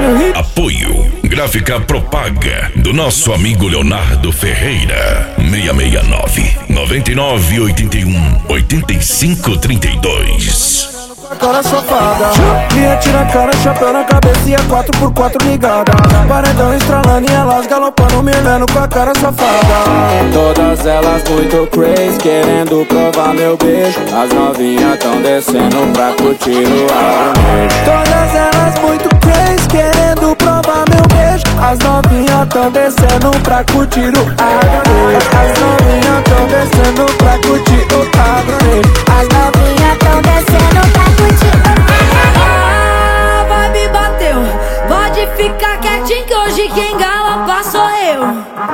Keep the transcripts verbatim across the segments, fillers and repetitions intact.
Antônio Hits. Apoio Gráfica Propaga do nosso amigo Leonardo Ferreira. seis seis nove, nove nove oito um, oito cinco três dois. Cara safada, Juliette na cara, chapéu na cabeça e a quatro por quatro ligada. Paredão estralando e elas galopando, mirando com a cara safada. Todas elas muito crazy, querendo provar meu beijo. As novinhas tão descendo pra curtir o arroz. Todas elas muito crazy, querendo provar meu beijo. As novinhas tão descendo pra curtir o arroz. As novinhas tão descendo pra curtir o arroz. As novinhas tão descendo pra curtir. Ah, vai me bateu. Pode ficar quietinho que hoje quem galopa sou eu.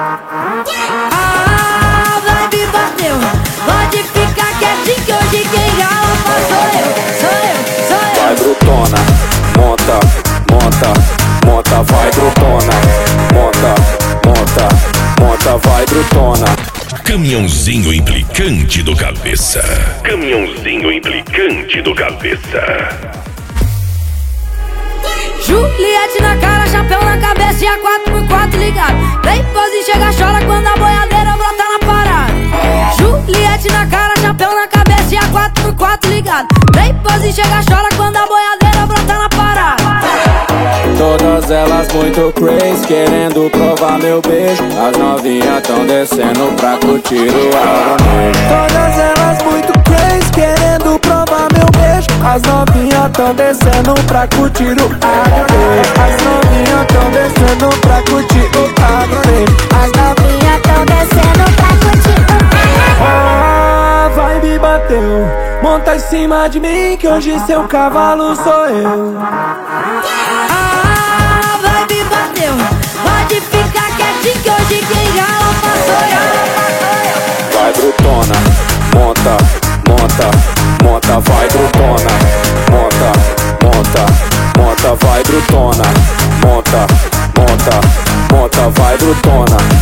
Ah, vai me bateu. Pode ficar quietinho que hoje quem galopa sou eu. Sou eu, sou eu. Vai brutona, monta, monta, monta, vai brutona. Monta, monta, monta, vai brutona. Caminhãozinho implicante do Cabeça. Caminhãozinho implicante do Cabeça. Juliette na cara, chapéu na cabeça e a quatro por quatro ligado. Vem pose, chega, chora quando a boiadeira brota na parada. Juliette na cara, chapéu na cabeça e a quatro por quatro ligado. Vem pose, chega, chora quando a boiadeira brota na parada. Todas elas muito crazy, querendo provar meu beijo. As novinhas tão descendo pra curtir o arroz. Todas elas muito crazy, querendo provar meu beijo. As novinhas tão descendo pra curtir o arroz. As novinhas tão descendo pra curtir o arroz. As novinhas tão descendo pra curtir o Ah, vai me bateu. Monta em cima de mim que hoje seu cavalo sou eu. Ah, vai me bateu. Pode ficar quietinho que hoje quem galopa sou eu. Vai brutona, monta, monta, monta, vai brutona. Monta, monta, monta, vai brutona. Monta, monta, monta, vai brutona.